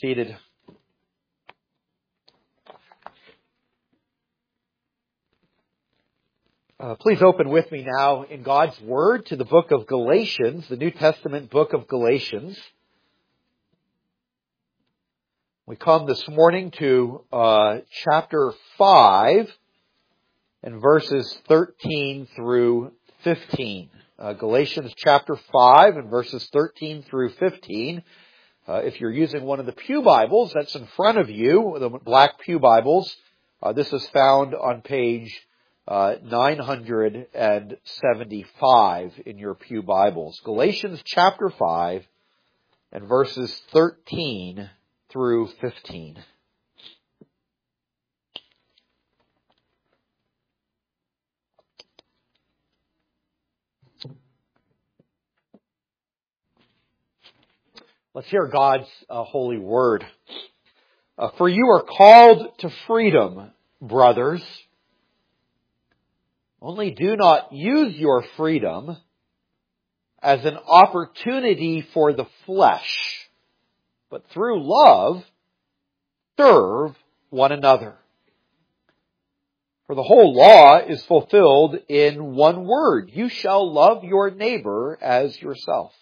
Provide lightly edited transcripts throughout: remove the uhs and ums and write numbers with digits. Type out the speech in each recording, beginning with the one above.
seated. Please open with me now in God's Word to the book of Galatians, the New Testament book of Galatians. We come this morning to chapter 5 and verses 13 through 15. Galatians chapter 5 and verses 13 through 15. If you're using one of the Pew Bibles that's in front of you, the black Pew Bibles, this is found on page 975 in your Pew Bibles. Galatians chapter 5 and verses 13 through 15. Let's hear God's holy word. For you are called to freedom, brothers. Only do not use your freedom as an opportunity for the flesh, but through love, serve one another. For the whole law is fulfilled in one word: you shall love your neighbor as yourself.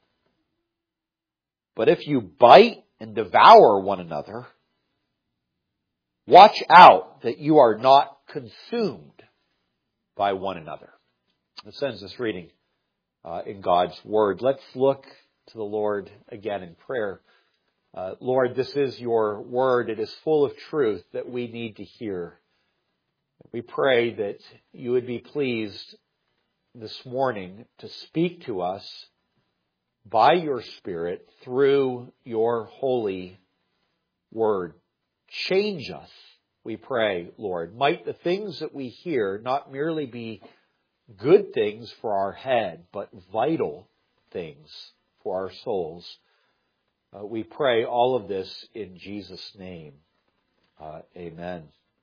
But if you bite and devour one another, watch out that you are not consumed by one another. This ends this reading in God's Word. Let's look to the Lord again in prayer. Lord, this is your Word. It is full of truth that we need to hear. We pray that you would be pleased this morning to speak to us by your Spirit through your holy Word. Change us, we pray, Lord. Might the things that we hear not merely be good things for our head, but vital things for our souls. We pray all of this in Jesus' name. Amen.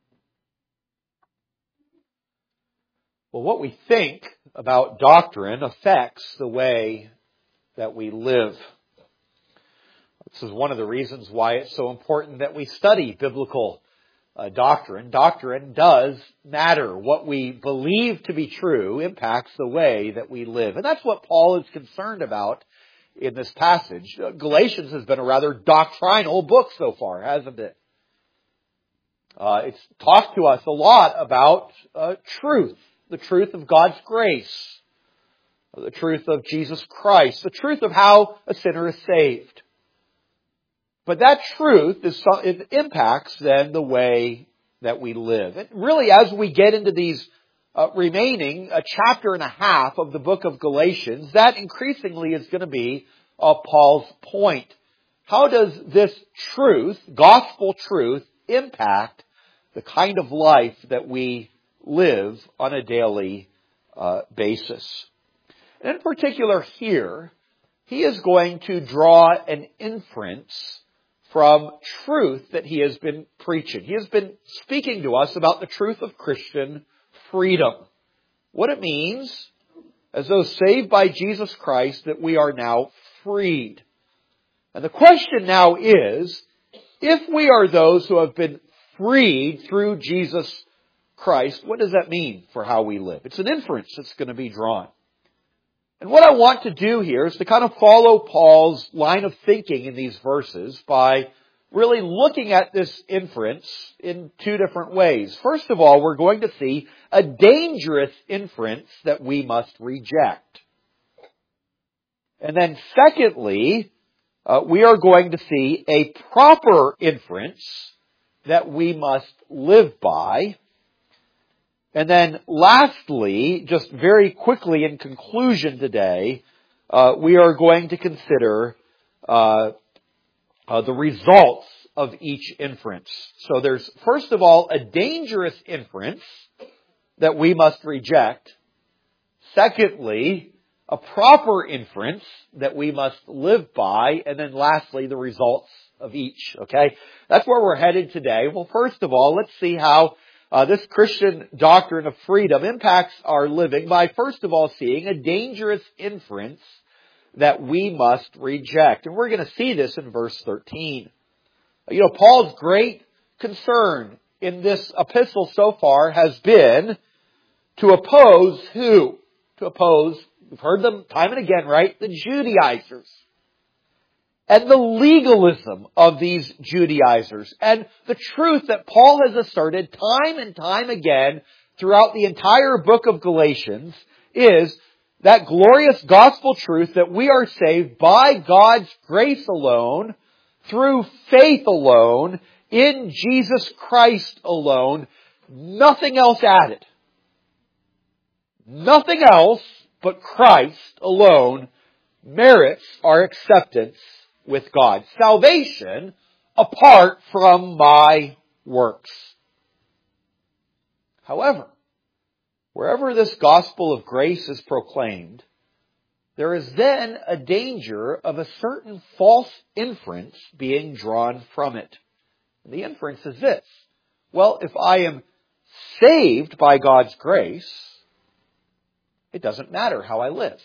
Well, what we think about doctrine affects the way that we live. This is one of the reasons why it's so important that we study biblical doctrine. Doctrine does matter. What we believe to be true impacts the way that we live. And that's what Paul is concerned about in this passage. Galatians has been a rather doctrinal book so far, hasn't it? It's talked to us a lot about truth, the truth of God's grace, the truth of Jesus Christ, the truth of how a sinner is saved. But that truth it impacts then the way that we live. And really, as we get into these remaining a chapter and a half of the book of Galatians, that increasingly is going to be Paul's point. How does this truth, gospel truth, impact the kind of life that we live on a daily basis? In particular here, he is going to draw an inference from truth that he has been preaching. He has been speaking to us about the truth of Christian freedom. What it means, as those saved by Jesus Christ, that we are now freed. And the question now is, if we are those who have been freed through Jesus Christ, what does that mean for how we live? It's an inference that's going to be drawn. And what I want to do here is to kind of follow Paul's line of thinking in these verses by really looking at this inference in two different ways. First of all, we're going to see a dangerous inference that we must reject. And then secondly, we are going to see a proper inference that we must live by. And then lastly, just very quickly in conclusion today, we are going to consider the results of each inference. So there's, first of all, a dangerous inference that we must reject. Secondly, a proper inference that we must live by. And then lastly, the results of each. Okay? That's where we're headed today. Well, first of all, let's see how this Christian doctrine of freedom impacts our living by, first of all, seeing a dangerous inference that we must reject. And we're going to see this in verse 13. Paul's great concern in this epistle so far has been to oppose who? To oppose, we've heard them time and again, right? The Judaizers. And the legalism of these Judaizers. And the truth that Paul has asserted time and time again throughout the entire book of Galatians is that glorious gospel truth that we are saved by God's grace alone, through faith alone, in Jesus Christ alone, nothing else added. Nothing else but Christ alone merits our acceptance with God. Salvation apart from my works. However, wherever this gospel of grace is proclaimed, there is then a danger of a certain false inference being drawn from it. And the inference is this: well, if I am saved by God's grace, it doesn't matter how I live.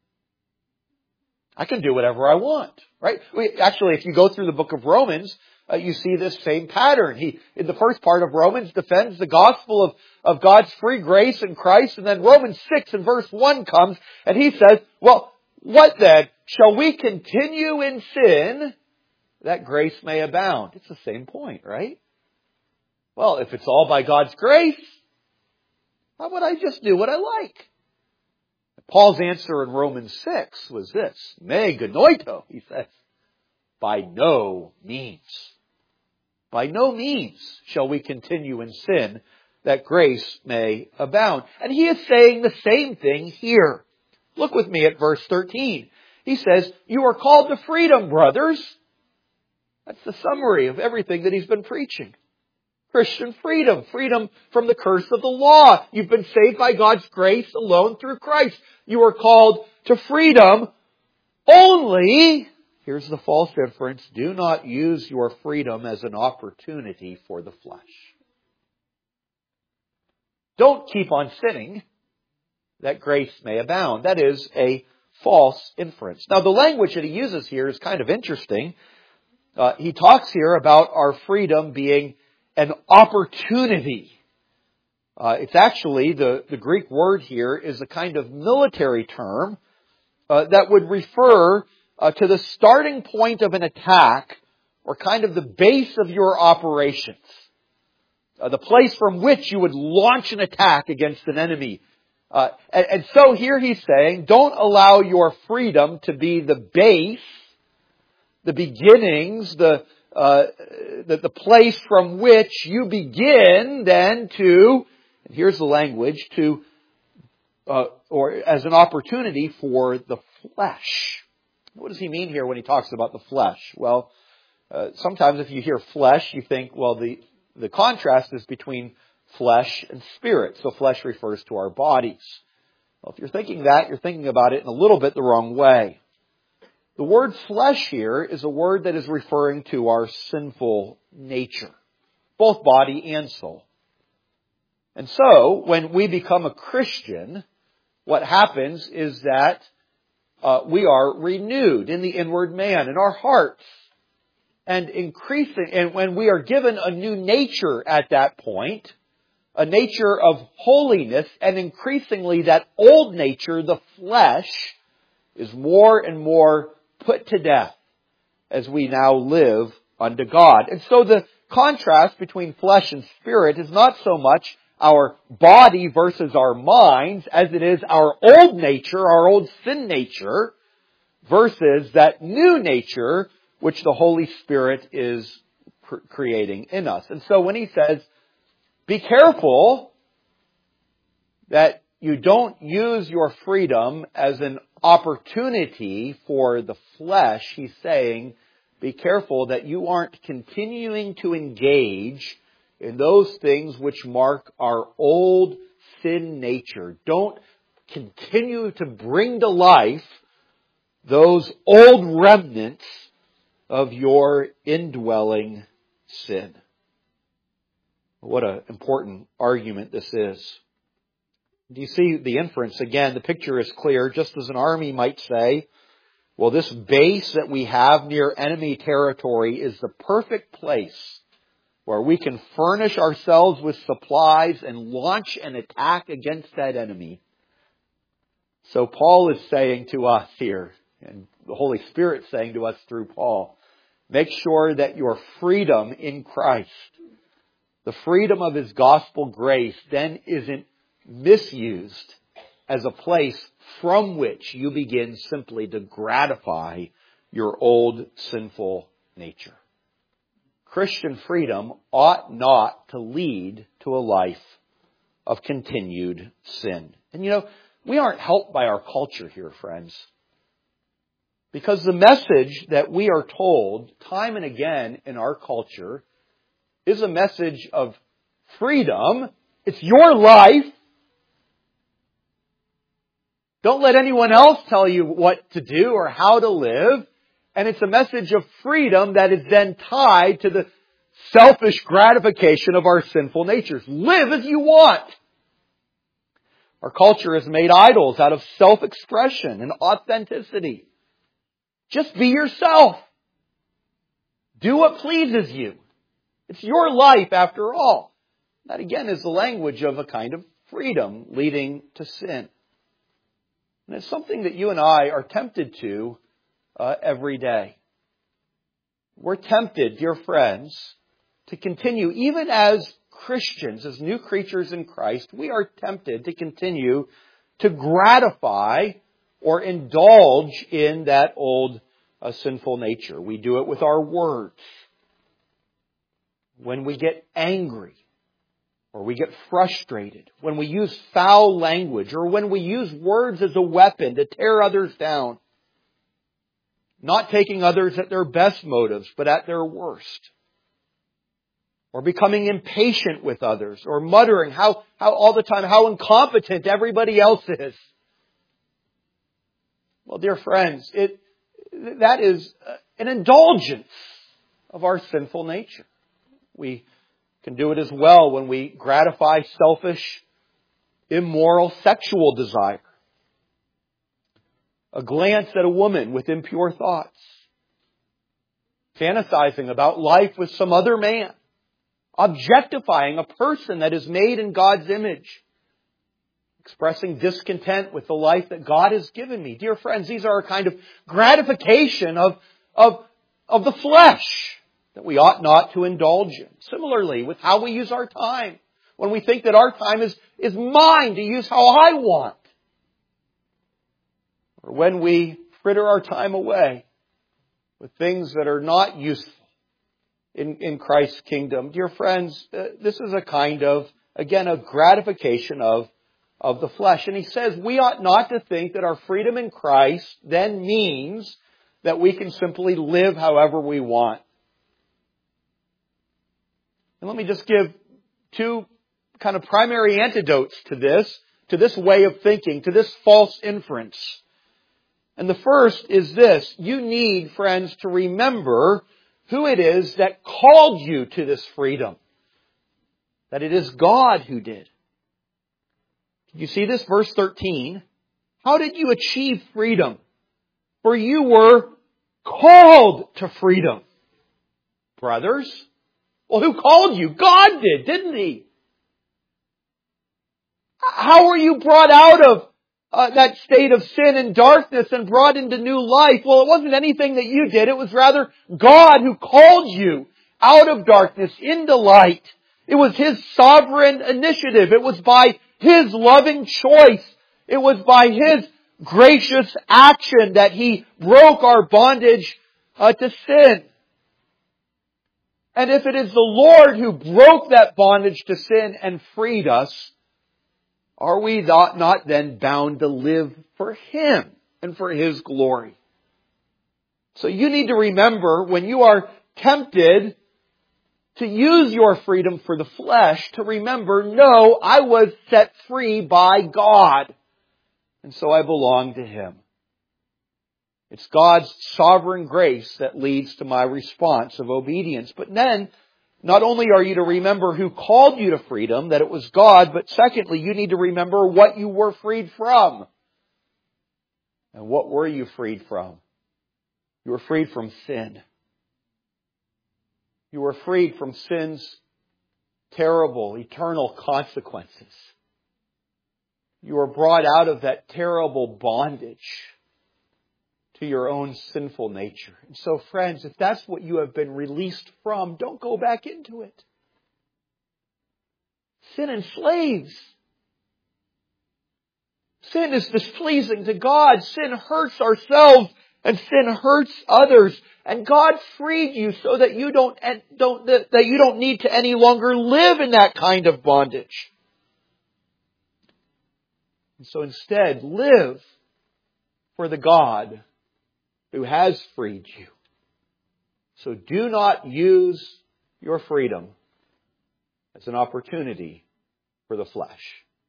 I can do whatever I want, right? Actually, if you go through the book of Romans, you see this same pattern. He, in the first part of Romans, defends the gospel of God's free grace in Christ. And then Romans 6 and verse 1 comes and he says, well, what then? Shall we continue in sin that grace may abound? It's the same point, right? Well, if it's all by God's grace, why would I just do what I like? Paul's answer in Romans 6 was this: me genoito, he says, by no means. By no means shall we continue in sin that grace may abound. And he is saying the same thing here. Look with me at verse 13. He says, you are called to freedom, brothers. That's the summary of everything that he's been preaching. Christian freedom. Freedom from the curse of the law. You've been saved by God's grace alone through Christ. You are called to freedom only, here's the false inference, do not use your freedom as an opportunity for the flesh. Don't keep on sinning that grace may abound. That is a false inference. Now, the language that he uses here is kind of interesting. He talks here about our freedom being an opportunity. It's actually, the Greek word here is a kind of military term that would refer to the starting point of an attack, or kind of the base of your operations. The place from which you would launch an attack against an enemy. And so here he's saying, don't allow your freedom to be the base, the beginnings, the place from which you begin then to, and here's the language, to, or as an opportunity for the flesh. What does he mean here when he talks about the flesh? Well, sometimes if you hear flesh, you think, well, the contrast is between flesh and spirit. So flesh refers to our bodies. Well, if you're thinking that, you're thinking about it in a little bit the wrong way. The word flesh here is a word that is referring to our sinful nature, both body and soul. And so, when we become a Christian, what happens is that we are renewed in the inward man, in our hearts. And when we are given a new nature at that point, a nature of holiness, and increasingly that old nature, the flesh, is more and more put to death as we now live unto God. And so the contrast between flesh and spirit is not so much our body versus our minds as it is our old nature, our old sin nature, versus that new nature which the Holy Spirit is creating in us. And so when he says, be careful that you don't use your freedom as an opportunity for the flesh, he's saying, be careful that you aren't continuing to engage in those things which mark our old sin nature. Don't continue to bring to life those old remnants of your indwelling sin. What an important argument this is. Do you see the inference? Again, the picture is clear. Just as an army might say, Well, this base that we have near enemy territory is the perfect place where we can furnish ourselves with supplies and launch an attack against that enemy. So Paul is saying to us here, and the Holy Spirit saying to us through Paul, make sure that your freedom in Christ, the freedom of His gospel grace, then isn't misused as a place from which you begin simply to gratify your old sinful nature. Christian freedom ought not to lead to a life of continued sin. And we aren't helped by our culture here, friends. Because the message that we are told time and again in our culture is a message of freedom. It's your life. Don't let anyone else tell you what to do or how to live. And it's a message of freedom that is then tied to the selfish gratification of our sinful natures. Live as you want. Our culture has made idols out of self-expression and authenticity. Just be yourself. Do what pleases you. It's your life after all. That again is the language of a kind of freedom leading to sin. And it's something that you and I are tempted to every day. We're tempted, dear friends, to continue, even as Christians, as new creatures in Christ, we are tempted to continue to gratify or indulge in that old sinful nature. We do it with our words. When we get angry, or we get frustrated, when we use foul language, or when we use words as a weapon to tear others down, not taking others at their best motives, but at their worst. Or becoming impatient with others, or muttering how all the time how incompetent everybody else is. Well, dear friends, that is an indulgence of our sinful nature. We can do it as well when we gratify selfish, immoral sexual desire. A glance at a woman with impure thoughts. Fantasizing about life with some other man. Objectifying a person that is made in God's image. Expressing discontent with the life that God has given me. Dear friends, these are a kind of gratification of the flesh that we ought not to indulge in. Similarly, with how we use our time. When we think that our time is mine to use how I want. Or when we fritter our time away with things that are not useful in Christ's kingdom. Dear friends, this is a kind of, again, a gratification of the flesh. And he says we ought not to think that our freedom in Christ then means that we can simply live however we want. And let me just give two kind of primary antidotes to this way of thinking, to this false inference. And the first is this. You need, friends, to remember who it is that called you to this freedom. That it is God who did. You see this? Verse 13. How did you achieve freedom? For you were called to freedom. Brothers, well, who called you? God did, didn't He? How were you brought out of that state of sin and darkness and brought into new life? Well, it wasn't anything that you did. It was rather God who called you out of darkness into light. It was His sovereign initiative. It was by His loving choice. It was by His gracious action that He broke our bondage to sin. And if it is the Lord who broke that bondage to sin and freed us, are we not then bound to live for Him and for His glory? So you need to remember when you are tempted to use your freedom for the flesh, to remember, no, I was set free by God. And so I belong to Him. It's God's sovereign grace that leads to my response of obedience. But then, not only are you to remember who called you to freedom, that it was God, but secondly, you need to remember what you were freed from. And what were you freed from? You are freed from sin. You are freed from sin's terrible, eternal consequences. You are brought out of that terrible bondage to your own sinful nature. And so, friends, if that's what you have been released from, don't go back into it. Sin enslaves. Sin is displeasing to God. Sin hurts ourselves and sin hurts others. And God freed you so that you don't need to any longer live in that kind of bondage. And so instead, live for the God who has freed you. So do not use your freedom as an opportunity for the flesh.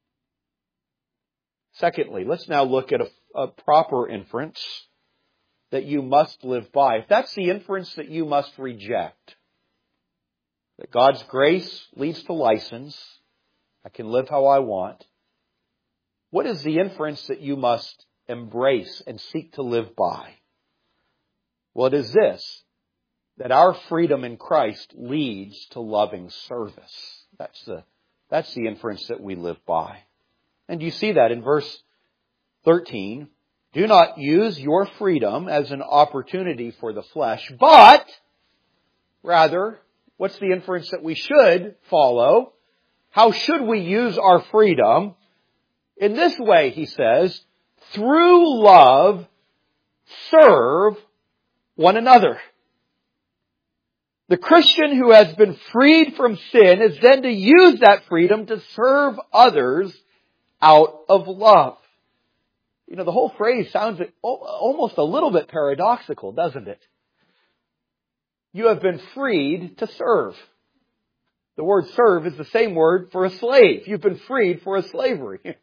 Secondly, let's now look at a proper inference that you must live by. If that's the inference that you must reject, that God's grace leads to license, I can live how I want, what is the inference that you must embrace and seek to live by? Well, it is this, that our freedom in Christ leads to loving service. That's the inference that we live by. And you see that in verse 13. Do not use your freedom as an opportunity for the flesh, but rather, what's the inference that we should follow? How should we use our freedom? In this way, he says, through love, serve one another. The Christian who has been freed from sin is then to use that freedom to serve others out of love. You know, the whole phrase sounds almost a little bit paradoxical, doesn't it? You have been freed to serve. The word serve is the same word for a slave. You've been freed for a slavery.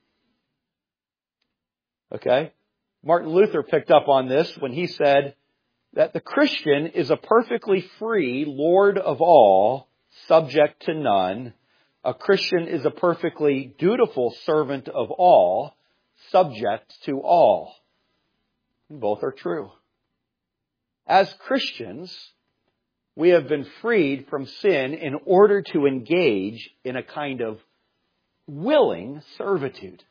Okay? Martin Luther picked up on this when he said that the Christian is a perfectly free Lord of all, subject to none. A Christian is a perfectly dutiful servant of all, subject to all. And both are true. As Christians, we have been freed from sin in order to engage in a kind of willing servitude.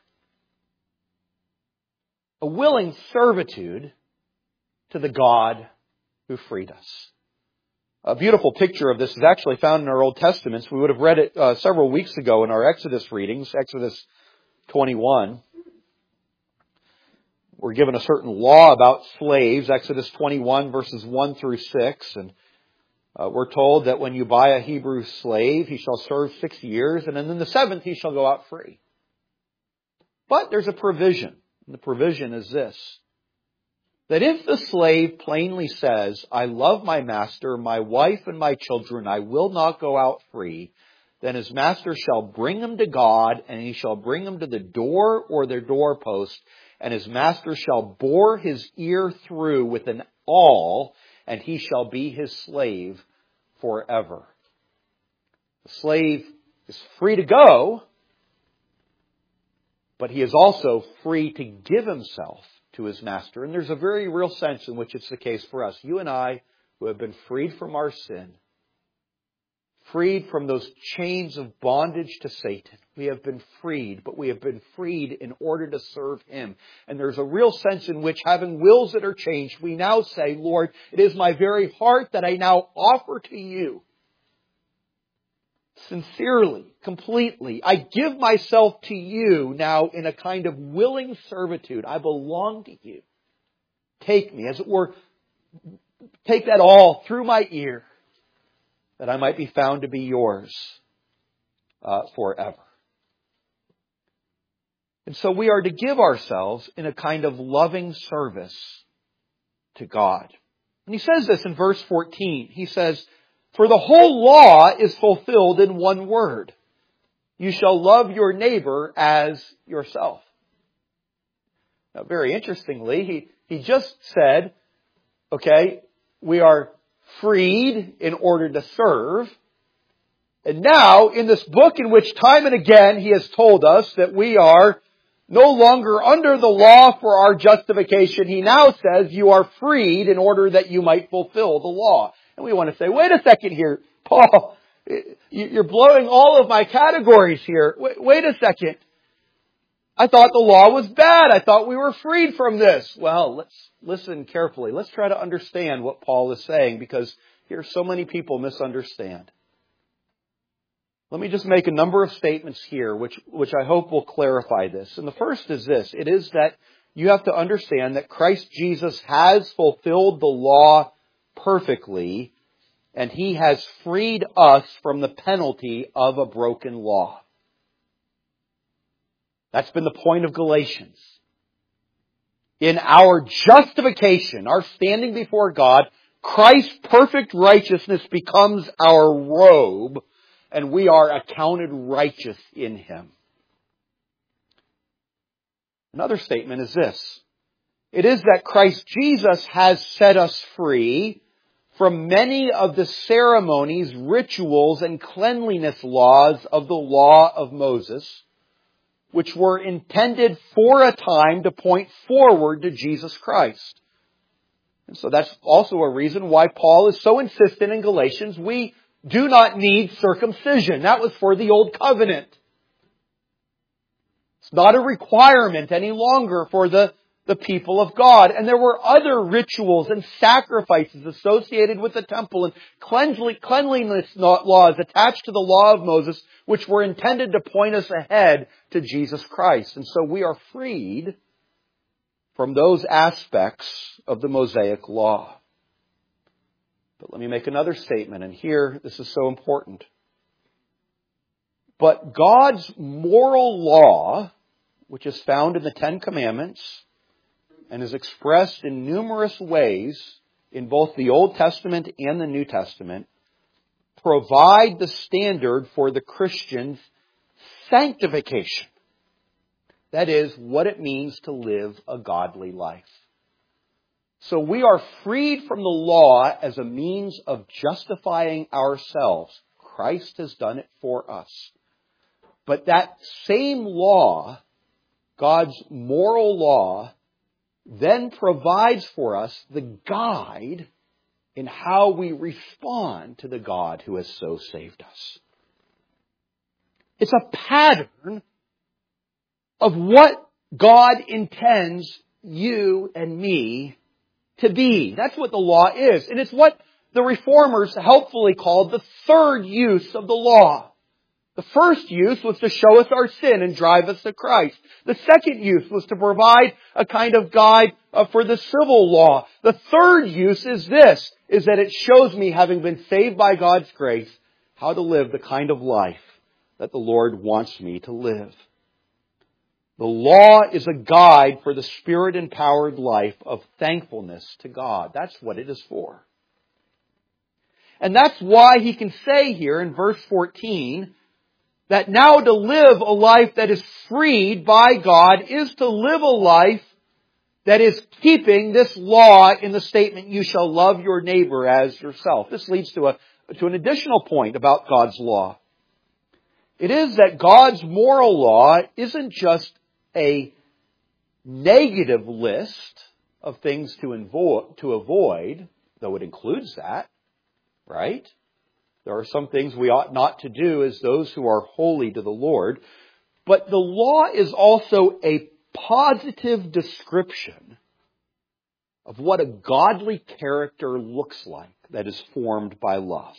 A willing servitude to the God who freed us. A beautiful picture of this is actually found in our Old Testaments. We would have read it several weeks ago in our Exodus readings, Exodus 21. We're given a certain law about slaves, Exodus 21 verses 1 through 6. And we're told that when you buy a Hebrew slave, he shall serve 6 years, and then in the 7th he shall go out free. But there's a provision. And the provision is this, that if the slave plainly says, I love my master, my wife, and my children, I will not go out free, then his master shall bring him to God, and he shall bring him to the door or the doorpost, and his master shall bore his ear through with an awl, and he shall be his slave forever. The slave is free to go, but he is also free to give himself to his master. And there's a very real sense in which it's the case for us. You and I, who have been freed from our sin, freed from those chains of bondage to Satan. We have been freed, but we have been freed in order to serve him. And there's a real sense in which, having wills that are changed, we now say, Lord, it is my very heart that I now offer to you. Sincerely, completely, I give myself to you now in a kind of willing servitude. I belong to you. Take me, as it were, take that all through my ear, that I might be found to be yours forever. And so we are to give ourselves in a kind of loving service to God. And he says this in verse 14. He says, for the whole law is fulfilled in one word. You shall love your neighbor as yourself. Now, very interestingly, he just said, okay, we are freed in order to serve. And now, in this book in which time and again he has told us that we are no longer under the law for our justification. He now says you are freed in order that you might fulfill the law. And we want to say, wait a second here, Paul, you're blowing all of my categories here. Wait a second. I thought the law was bad. I thought we were freed from this. Well, let's listen carefully. Let's try to understand what Paul is saying, because here so many people misunderstand. Let me just make a number of statements here which I hope will clarify this. And the first is this. It is that you have to understand that Christ Jesus has fulfilled the law perfectly, and He has freed us from the penalty of a broken law. That's been the point of Galatians. In our justification, our standing before God, Christ's perfect righteousness becomes our robe, and we are accounted righteous in Him. Another statement is this. It is that Christ Jesus has set us free from many of the ceremonies, rituals, and cleanliness laws of the law of Moses, which were intended for a time to point forward to Jesus Christ. And so that's also a reason why Paul is so insistent in Galatians, we do not need circumcision. That was for the old covenant. It's not a requirement any longer for the people of God. And there were other rituals and sacrifices associated with the temple and cleanliness laws attached to the law of Moses, which were intended to point us ahead to Jesus Christ. And so we are freed from those aspects of the Mosaic law. But let me make another statement, and here this is so important. But God's moral law, which is found in the Ten Commandments and is expressed in numerous ways in both the Old Testament and the New Testament, provide the standard for the Christian's sanctification. That is, what it means to live a godly life. So we are freed from the law as a means of justifying ourselves. Christ has done it for us. But that same law, God's moral law, then provides for us the guide in how we respond to the God who has so saved us. It's a pattern of what God intends you and me to be. That's what the law is. And it's what the Reformers helpfully called the third use of the law. The first use was to show us our sin and drive us to Christ. The second use was to provide a kind of guide for the civil law. The third use is this, is that it shows me, having been saved by God's grace, how to live the kind of life that the Lord wants me to live. The law is a guide for the Spirit-empowered life of thankfulness to God. That's what it is for. And that's why he can say here in verse 14, that now to live a life that is freed by God is to live a life that is keeping this law in the statement, you shall love your neighbor as yourself. This leads to an additional point about God's law. It is that God's moral law isn't just a negative list of things to avoid, though it includes that, right? There are some things we ought not to do as those who are holy to the Lord. But the law is also a positive description of what a godly character looks like that is formed by love.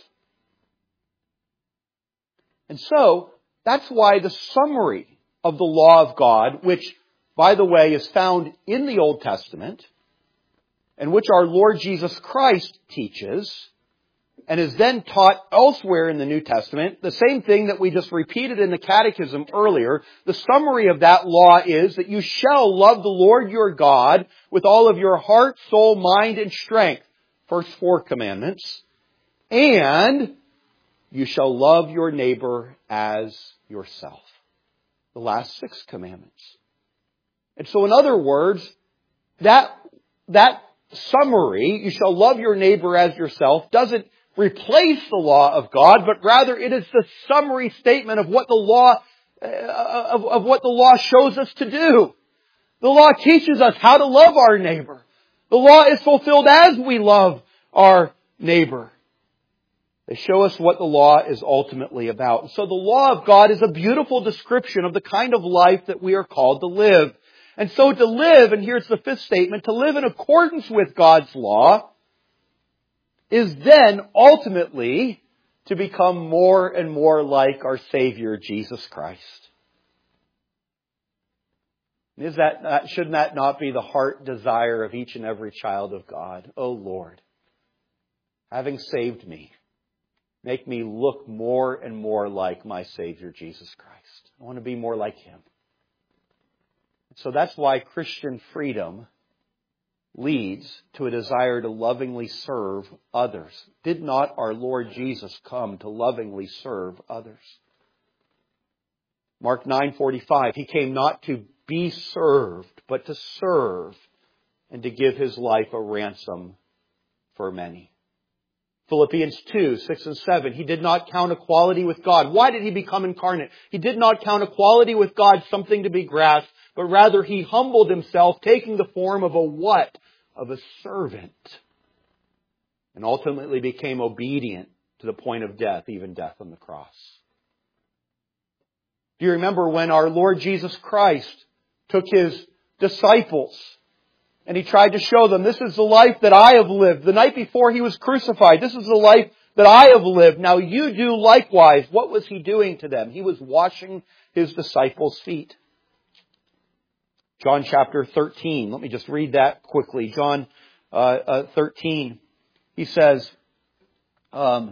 And so, that's why the summary of the law of God, which, by the way, is found in the Old Testament, and which our Lord Jesus Christ teaches, and is then taught elsewhere in the New Testament, the same thing that we just repeated in the Catechism earlier. The summary of that law is that you shall love the Lord your God with all of your heart, soul, mind, and strength. First 4 commandments. And you shall love your neighbor as yourself. The last 6 commandments. And so in other words, that summary, you shall love your neighbor as yourself, doesn't replace the law of God, but rather it is the summary statement of what the law of what the law shows us to do. The law teaches us how to love our neighbor. The law is fulfilled as we love our neighbor. They show us what the law is ultimately about. So the law of God is a beautiful description of the kind of life that we are called to live. And so to live, and here's the fifth statement, to live in accordance with God's law is then ultimately to become more and more like our Savior, Jesus Christ. Shouldn't that not be the heart desire of each and every child of God? Oh Lord, having saved me, make me look more and more like my Savior, Jesus Christ. I want to be more like Him. So that's why Christian freedom leads to a desire to lovingly serve others. Did not our Lord Jesus come to lovingly serve others? Mark 9:45, He came not to be served, but to serve and to give His life a ransom for many. Philippians 2:6 and 7, He did not count equality with God. Why did He become incarnate? He did not count equality with God something to be grasped, but rather He humbled Himself, taking the form of a what? Of a servant. And ultimately became obedient to the point of death, even death on the cross. Do you remember when our Lord Jesus Christ took His disciples and He tried to show them, this is the life that I have lived. The night before He was crucified, this is the life that I have lived. Now you do likewise. What was He doing to them? He was washing His disciples' feet. John chapter 13. Let me just read that quickly. John 13. He says, do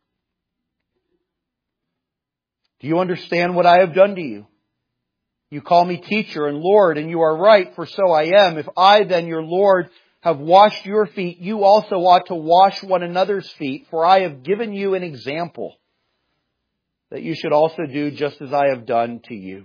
you understand what I have done to you? You call me teacher and Lord, and you are right, for so I am. If I then, your Lord, have washed your feet, you also ought to wash one another's feet, for I have given you an example, that you should also do just as I have done to you.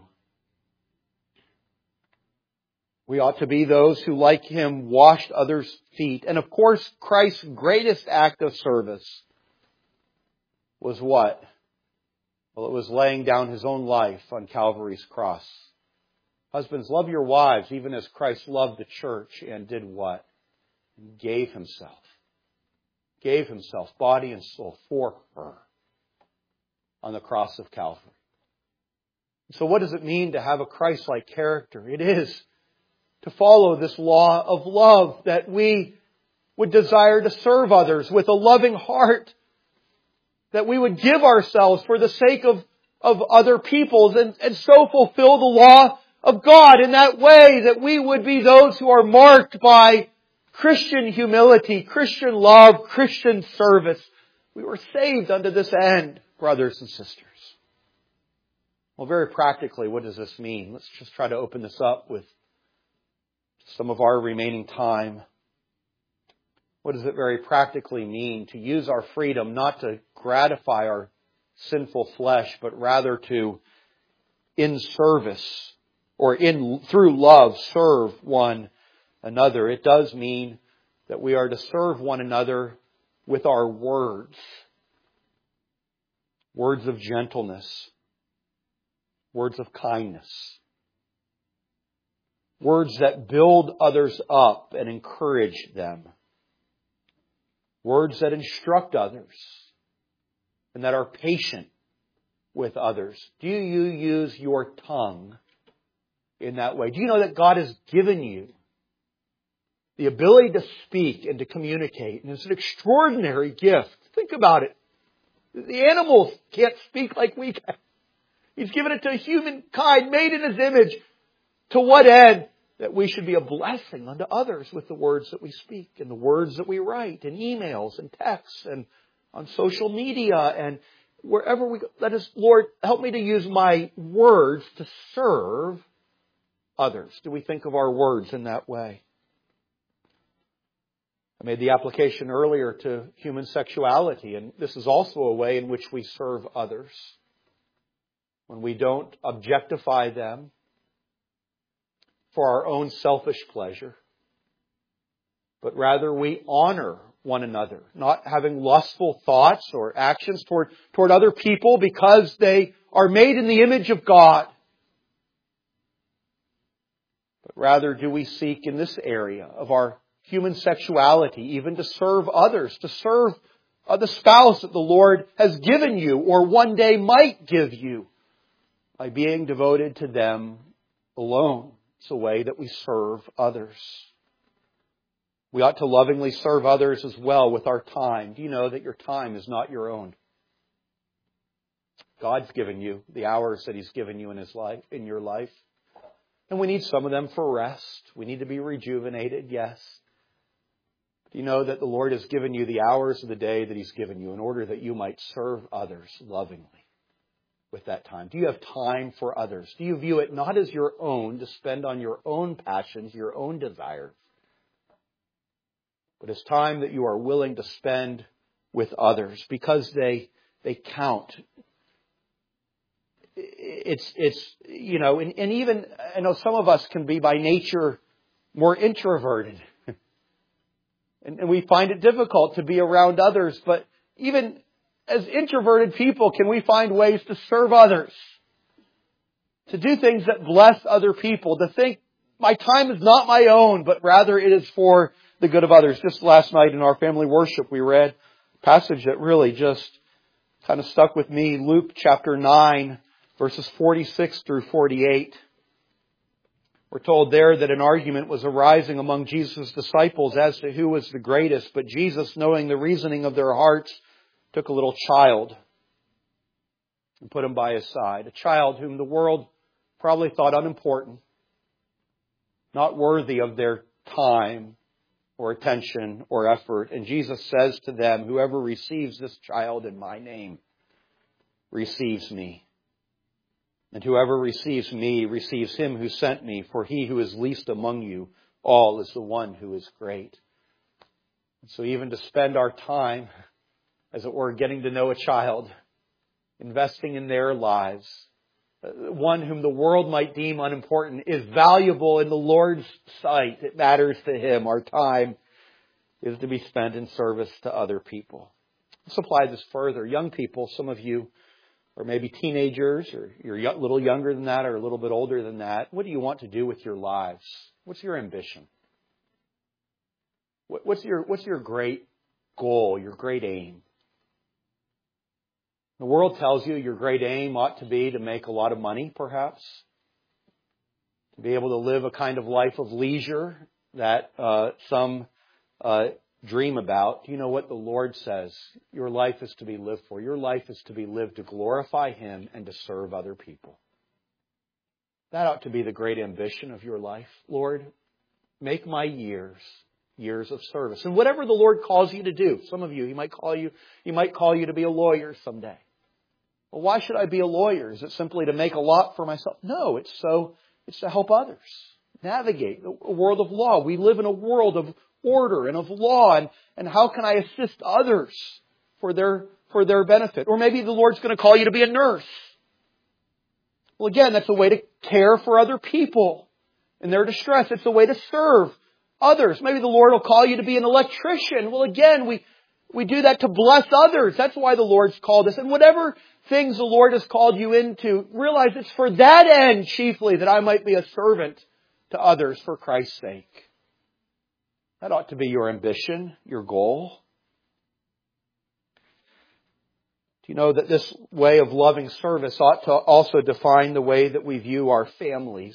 We ought to be those who, like Him, washed others' feet. And of course, Christ's greatest act of service was what? Well, it was laying down His own life on Calvary's cross. Husbands, love your wives, even as Christ loved the church and did what? And gave Himself. Gave Himself, body and soul, for her on the cross of Calvary. So what does it mean to have a Christ-like character? It is to follow this law of love, that we would desire to serve others with a loving heart, that we would give ourselves for the sake of other peoples and so fulfill the law of God in that way, that we would be those who are marked by Christian humility, Christian love, Christian service. We were saved unto this end, brothers and sisters. Well, very practically, what does this mean? Let's just try to open this up with some of our remaining time. What does it very practically mean to use our freedom not to gratify our sinful flesh, but rather to, in service or through love, serve one another? It does mean that we are to serve one another with our words. Words of gentleness. Words of kindness. Words that build others up and encourage them. Words that instruct others and that are patient with others. Do you use your tongue in that way? Do you know that God has given you the ability to speak and to communicate? And it's an extraordinary gift. Think about it. The animals can't speak like we can. He's given it to humankind made in His image. To what end? That we should be a blessing unto others with the words that we speak and the words that we write in emails and texts and on social media and wherever we go. Let us, Lord, help me to use my words to serve others. Do we think of our words in that way? I made the application earlier to human sexuality, and this is also a way in which we serve others. When we don't objectify them for our own selfish pleasure, but rather we honor one another, not having lustful thoughts or actions toward other people because they are made in the image of God. But rather do we seek in this area of our human sexuality even to serve others, to serve the spouse that the Lord has given you or one day might give you by being devoted to them alone. It's a way that we serve others. We ought to lovingly serve others as well with our time. Do you know that your time is not your own? God's given you the hours that He's given you in His life, in your life. And we need some of them for rest. We need to be rejuvenated, yes. Do you know that the Lord has given you the hours of the day that He's given you in order that you might serve others lovingly with that time? Do you have time for others? Do you view it not as your own to spend on your own passions, your own desires, but as time that you are willing to spend with others because they count? It's you know, and even, I know some of us can be by nature more introverted. And we find it difficult to be around others. But even as introverted people, can we find ways to serve others? To do things that bless other people. To think, my time is not my own, but rather it is for the good of others. Just last night in our family worship, we read a passage that really just kind of stuck with me. Luke chapter 9, verses 46 through 48. We're told there that an argument was arising among Jesus' disciples as to who was the greatest. But Jesus, knowing the reasoning of their hearts, took a little child and put him by his side. A child whom the world probably thought unimportant, not worthy of their time or attention or effort. And Jesus says to them, whoever receives this child in my name receives me. And whoever receives me receives him who sent me, for he who is least among you all is the one who is great. And so even to spend our time, as it were, getting to know a child, investing in their lives, one whom the world might deem unimportant, is valuable in the Lord's sight. It matters to Him. Our time is to be spent in service to other people. Let's apply this further. Young people, some of you, or maybe teenagers, or you're a little younger than that or a little bit older than that. What do you want to do with your lives? What's your ambition? What's your great goal, your great aim? The world tells you your great aim ought to be to make a lot of money, perhaps. To be able to live a kind of life of leisure that some dream about. Do you know what the Lord says? Your life is to be lived for. Your life is to be lived to glorify Him and to serve other people. That ought to be the great ambition of your life. Lord, make my years of service. And whatever the Lord calls you to do. Some of you, He might call you to be a lawyer someday. Well, why should I be a lawyer? Is it simply to make a lot for myself? No, it's to help others navigate a world of law. We live in a world of order and of law, and how can I assist others for their benefit? Or maybe the Lord's going to call you to be a nurse. Well, again, that's a way to care for other people in their distress. It's a way to serve others. Maybe the Lord will call you to be an electrician. Well, again, we do that to bless others. That's why the Lord's called us. And whatever things the Lord has called you into, realize it's for that end chiefly that I might be a servant to others for Christ's sake. That ought to be your ambition, your goal. Do you know that this way of loving service ought to also define the way that we view our families?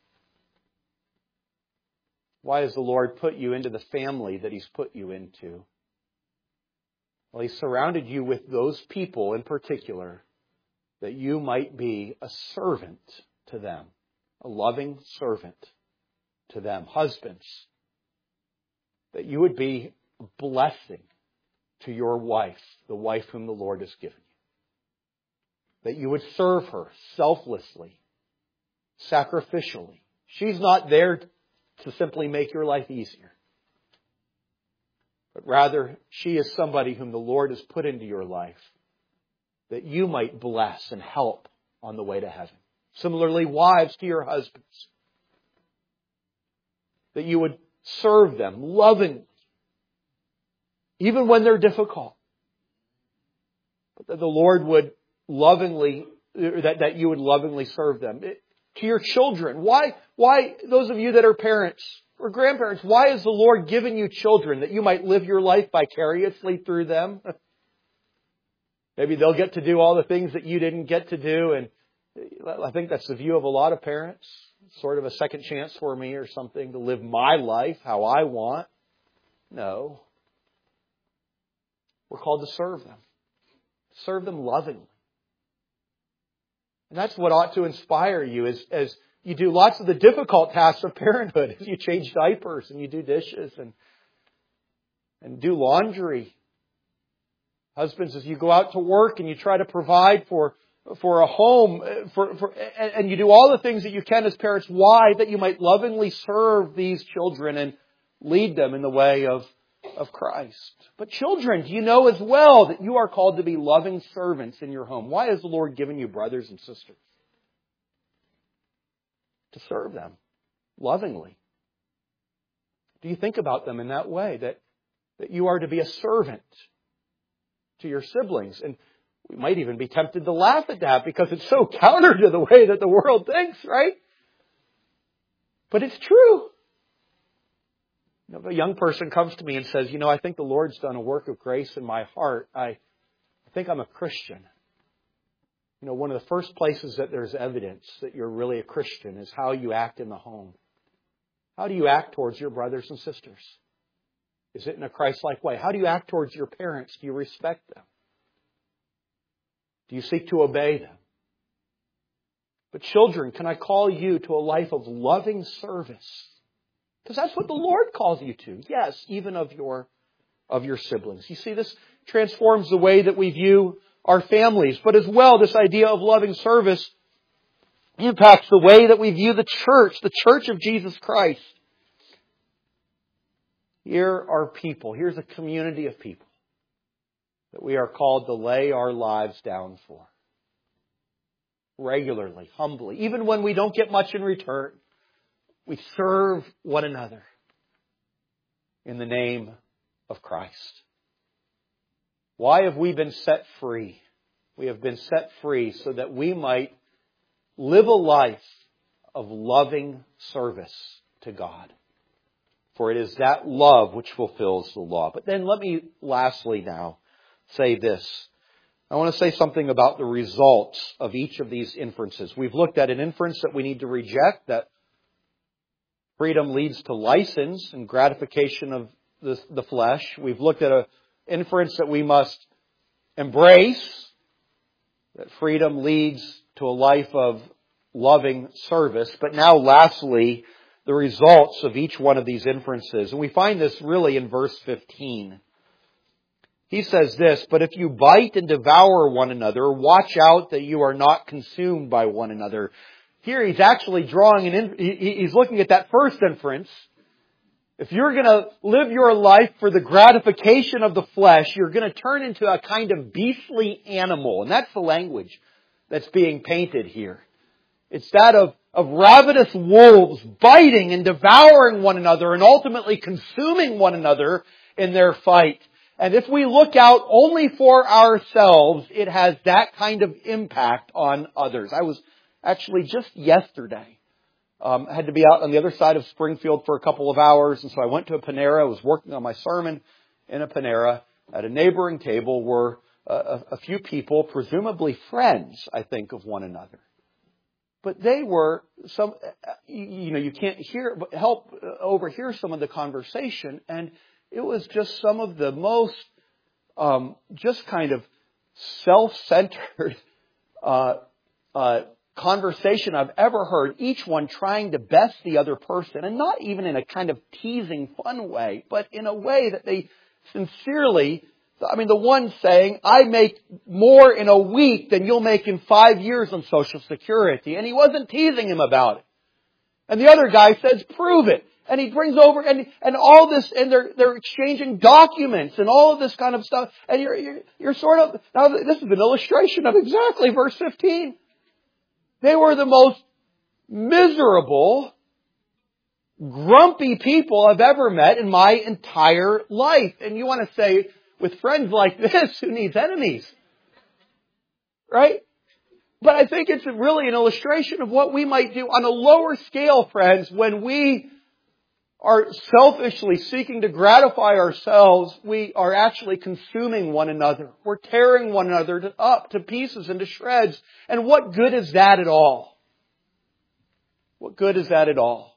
Why has the Lord put you into the family that He's put you into? Well, He's surrounded you with those people in particular that you might be a servant to them, a loving servant to them. Husbands, that you would be a blessing to your wife, the wife whom the Lord has given you. That you would serve her selflessly, sacrificially. She's not there to simply make your life easier. But rather, she is somebody whom the Lord has put into your life that you might bless and help on the way to heaven. Similarly, wives to your husbands. That you would serve them lovingly, even when they're difficult. But that the Lord would lovingly that you would lovingly serve them. To your children, why, those of you that are parents or grandparents, why has the Lord given you children? That you might live your life vicariously through them? Maybe they'll get to do all the things that you didn't get to do, and I think that's the view of a lot of parents. Sort of a second chance for me or something to live my life how I want. No. We're called to serve them. Serve them lovingly. And that's what ought to inspire you as you do lots of the difficult tasks of parenthood. As you change diapers and you do dishes and do laundry. Husbands, as you go out to work and you try to provide for a home, and you do all the things that you can as parents. Why? That you might lovingly serve these children and lead them in the way of Christ. But children, do you know as well that you are called to be loving servants in your home? Why has the Lord given you brothers and sisters? To serve them lovingly. Do you think about them in that way? That you are to be a servant to your siblings? And we might even be tempted to laugh at that because it's so counter to the way that the world thinks, right? But it's true. If a young person comes to me and says, I think the Lord's done a work of grace in my heart. I think I'm a Christian. One of the first places that there's evidence that you're really a Christian is how you act in the home. How do you act towards your brothers and sisters? Is it in a Christ-like way? How do you act towards your parents? Do you respect them? Do you seek to obey them? But children, can I call you to a life of loving service? Because that's what the Lord calls you to. Yes, even of your siblings. You see, this transforms the way that we view our families. But as well, this idea of loving service impacts the way that we view the Church of Jesus Christ. Here are people. Here's a community of people that we are called to lay our lives down for. Regularly, humbly. Even when we don't get much in return, we serve one another in the name of Christ. Why have we been set free? We have been set free so that we might live a life of loving service to God. For it is that love which fulfills the law. But then let me lastly now say this. I want to say something about the results of each of these inferences. We've looked at an inference that we need to reject, that freedom leads to license and gratification of the flesh. We've looked at an inference that we must embrace, that freedom leads to a life of loving service. But now lastly, the results of each one of these inferences. And we find this really in verse 15. He says this, "But if you bite and devour one another, watch out that you are not consumed by one another." Here he's actually he's looking at that first inference. If you're going to live your life for the gratification of the flesh, you're going to turn into a kind of beastly animal. And that's the language that's being painted here. It's that of ravenous wolves biting and devouring one another and ultimately consuming one another in their fight. And if we look out only for ourselves, it has that kind of impact on others. I was actually just yesterday, I had to be out on the other side of Springfield for a couple of hours. And so I went to a Panera. I was working on my sermon in a Panera. At a neighboring table were a few people, presumably friends, I think, of one another. But they were you can't help overhear some of the conversation. And it was just some of the most, just kind of self-centered, conversation I've ever heard. Each one trying to best the other person, and not even in a kind of teasing, fun way, but in a way that they sincerely, the one saying, "I make more in a week than you'll make in 5 years on Social Security." And he wasn't teasing him about it. And the other guy says, "Prove it." And he brings over, and all this, and they're exchanging documents and all of this kind of stuff. And you're sort of, now this is an illustration of exactly verse 15. They were the most miserable, grumpy people I've ever met in my entire life. And you want to say, with friends like this, who needs enemies? Right? But I think it's really an illustration of what we might do on a lower scale, friends, when we are selfishly seeking to gratify ourselves. We are actually consuming one another. We're tearing one another up to pieces and to shreds. And what good is that at all? What good is that at all?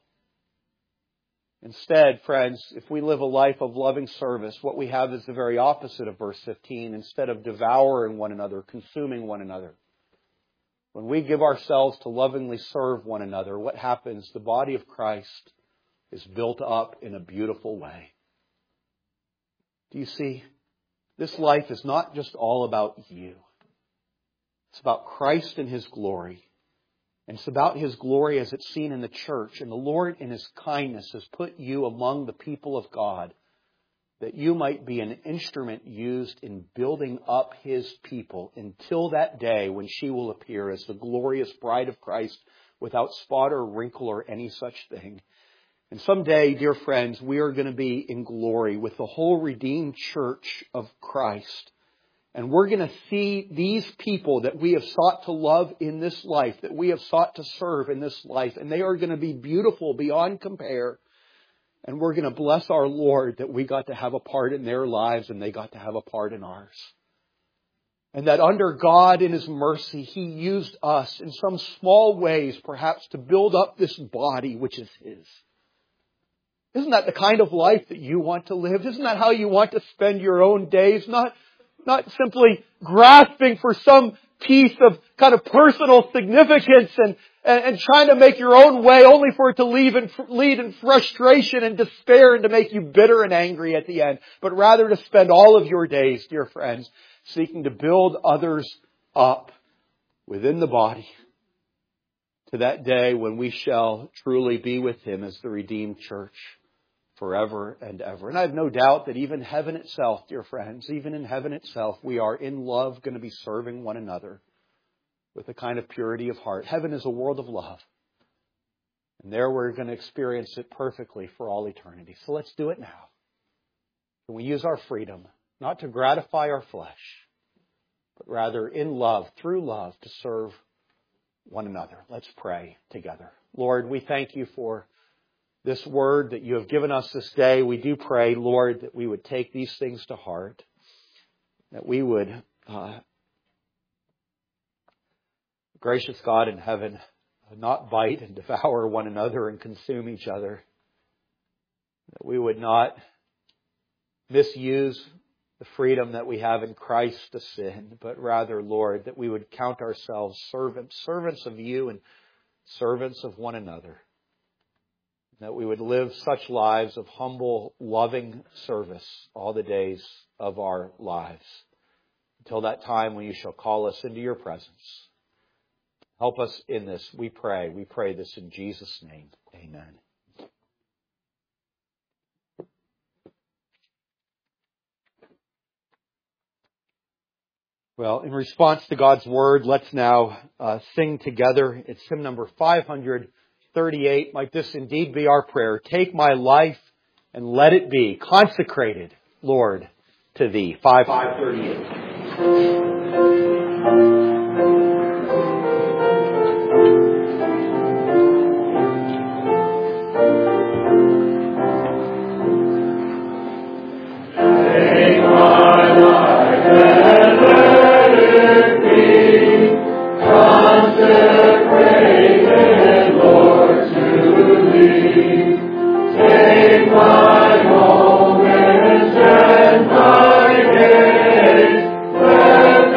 Instead, friends, if we live a life of loving service, what we have is the very opposite of verse 15. Instead of devouring one another, consuming one another. When we give ourselves to lovingly serve one another, what happens? The body of Christ is built up in a beautiful way. Do you see? This life is not just all about you. It's about Christ and His glory. And it's about His glory as it's seen in the church. And the Lord in His kindness has put you among the people of God, that you might be an instrument used in building up His people until that day when she will appear as the glorious bride of Christ without spot or wrinkle or any such thing. And someday, dear friends, we are going to be in glory with the whole redeemed church of Christ. And we're going to see these people that we have sought to love in this life, that we have sought to serve in this life. And they are going to be beautiful beyond compare. And we're going to bless our Lord that we got to have a part in their lives and they got to have a part in ours. And that under God in His mercy, He used us in some small ways, perhaps, to build up this body which is His. Isn't that the kind of life that you want to live? Isn't that how you want to spend your own days? Not simply grasping for some piece of kind of personal significance and trying to make your own way only for it to lead in frustration and despair and to make you bitter and angry at the end. But rather to spend all of your days, dear friends, seeking to build others up within the body to that day when we shall truly be with Him as the redeemed church forever and ever. And I have no doubt that even heaven itself, dear friends, even in heaven itself, we are in love going to be serving one another with a kind of purity of heart. Heaven is a world of love. And there we're going to experience it perfectly for all eternity. So let's do it now. And we use our freedom not to gratify our flesh, but rather in love, through love, to serve one another. Let's pray together. Lord, we thank You for this word that You have given us this day. We do pray, Lord, that we would take these things to heart, that we would, gracious God in heaven, not bite and devour one another and consume each other, that we would not misuse the freedom that we have in Christ to sin, but rather, Lord, that we would count ourselves servants of You and servants of one another. That we would live such lives of humble, loving service all the days of our lives. Until that time when You shall call us into Your presence. Help us in this, we pray. We pray this in Jesus' name. Amen. Well, in response to God's Word, let's now sing together. It's hymn number 538. Might this indeed be our prayer. Take my life and let it be consecrated, Lord, to Thee. 538. My moments and my days,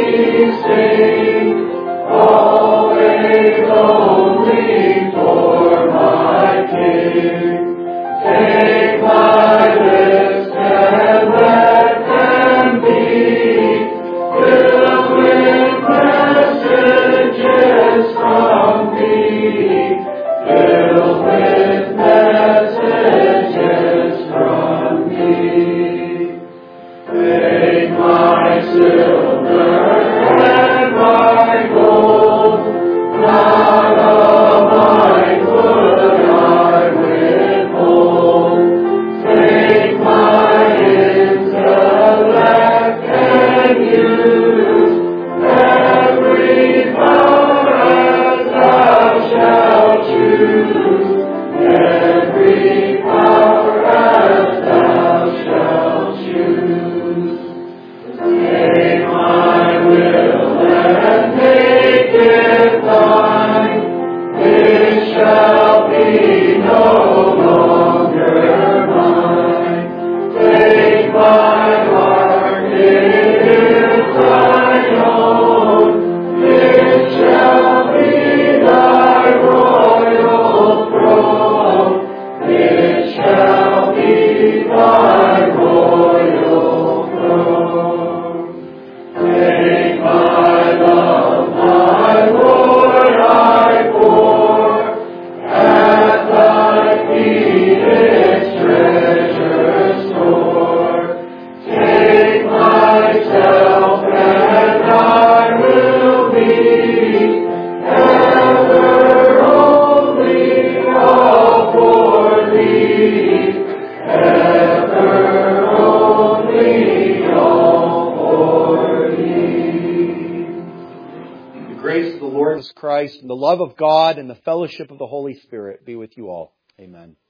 Christ and the love of God and the fellowship of the Holy Spirit be with you all. Amen.